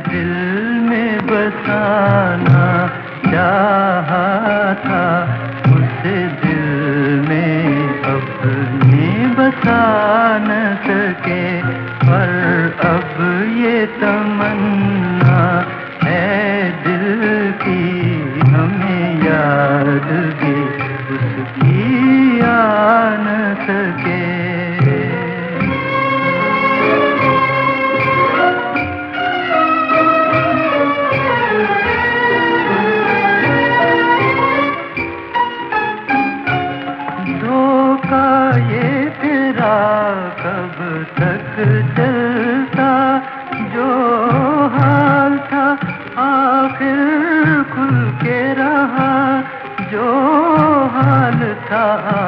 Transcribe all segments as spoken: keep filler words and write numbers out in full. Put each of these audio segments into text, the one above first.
दिल में बसाना चाहा था, उसे दिल में अपने बसा न सके। पर अब ये तमन्ना है दिल की, हमें याद भी उसकी आ न सके। धोखा ये तेरा कब तक चलता, जो हाल था आखिर खुल के रहा, जो हाल था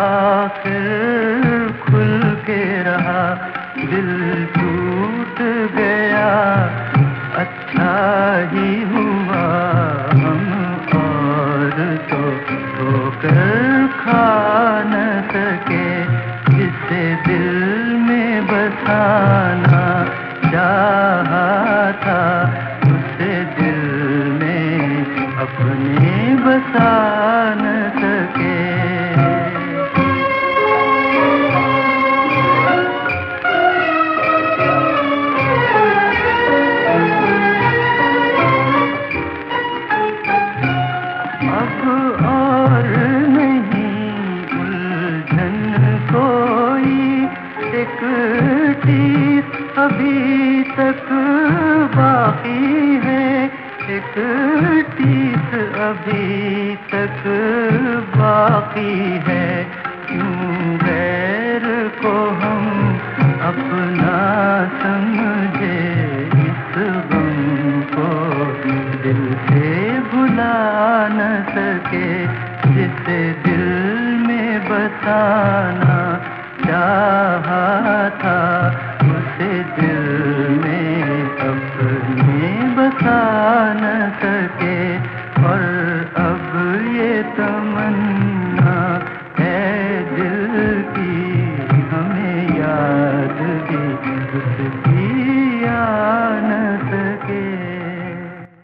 आखिर खुल के रहा। दिल टूट गया अच्छा ही हुआ, हम और तो ठोकर खा न सके। जिसे दिल में बसाना चाहा था, उसे दिल में अपने बसा न सके। अब और नहीं उलझन कोई, एक चीज अभी तक बाकी है, एक चीज अभी तक बाकी है। क्यों गैर को हम अपना समझे, इस गम को दिल से भुला न सके। जिसे दिल में बसाना चाहा था,